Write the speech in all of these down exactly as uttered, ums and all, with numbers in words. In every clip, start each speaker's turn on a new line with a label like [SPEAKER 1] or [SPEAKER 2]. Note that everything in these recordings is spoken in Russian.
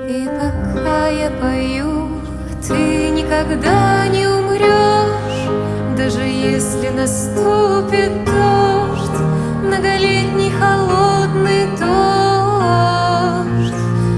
[SPEAKER 1] И пока я пою, ты никогда не умрешь, даже если наступит дождь, многолетний холодный дождь.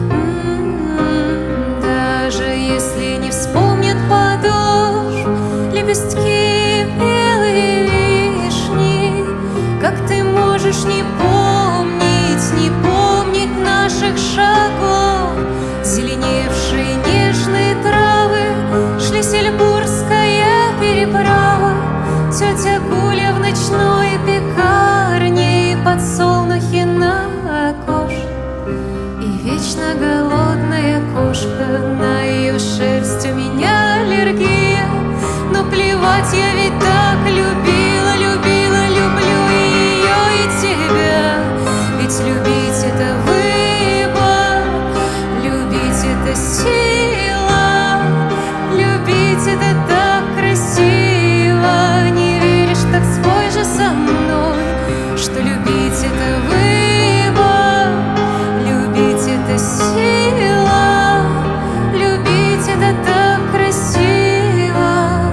[SPEAKER 1] М-м-м. Даже если не вспомнят подошв лепестки белой вишни, как ты можешь не помнить, не помнить наших шагов? Зеленевшие нежные травы, Шлиссельбургская переправа, тетя Гуля в ночной пекарне, и подсолнухи на окошке, и вечно голодная кошка. На ее шерсть у меня аллергия, но плевать, я ведь так любила, любила, люблю и ее, и тебя. Ведь любить — это выбор, любить — это сила, любить — это так красиво. Не веришь, так спой же со мной, что любить — это выбор, любить — это сила, любить — это так красиво.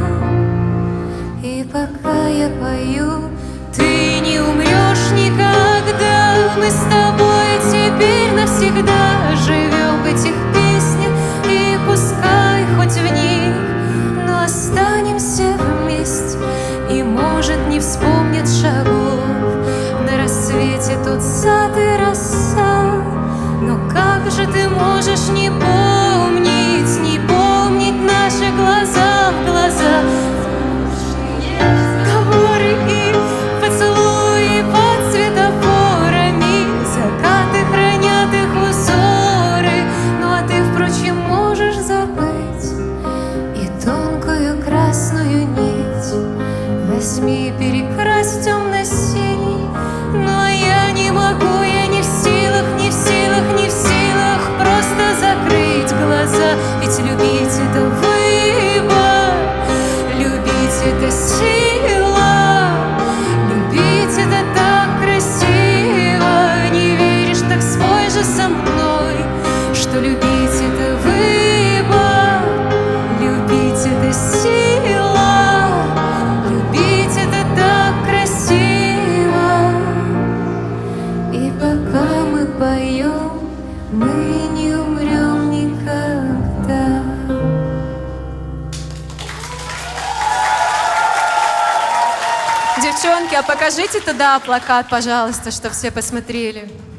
[SPEAKER 1] И пока я пою, ты не умрешь никогда. Мы с тобой теперь навсегда живем в этих песнях, и пускай хоть в них, но останемся вместе. И, может, не вспомнят шагов на рассвете тот сад и роса. Но как же ты можешь не помнить, не помнить наши глаза в глаза? Разговоры и поцелуи под светофорами, закаты хранят их узоры. Ну а ты, впрочем, можешь забыть и тонкую красную нить. Возьми и перекрась в темно-синий. Ну а я не могу, я не в силах, не в силах, не в силах просто закрыть глаза. Ведь любить — это выбор, любить — это сила, любить — это так красиво. Не веришь, так спой же со мной, что любить — это выбор, любить — это сила, любить — это так красиво. И пока мы поем, мы не умрем никогда.
[SPEAKER 2] Девчонки, а покажите туда плакат, пожалуйста, чтобы все посмотрели.